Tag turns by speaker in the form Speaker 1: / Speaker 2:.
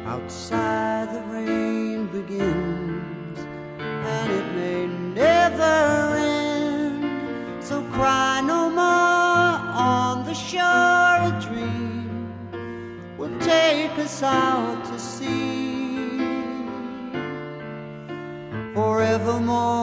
Speaker 1: Outside the rain begins, and it may never end. So cry no more on the shore. A dream will take us out to sea forevermore.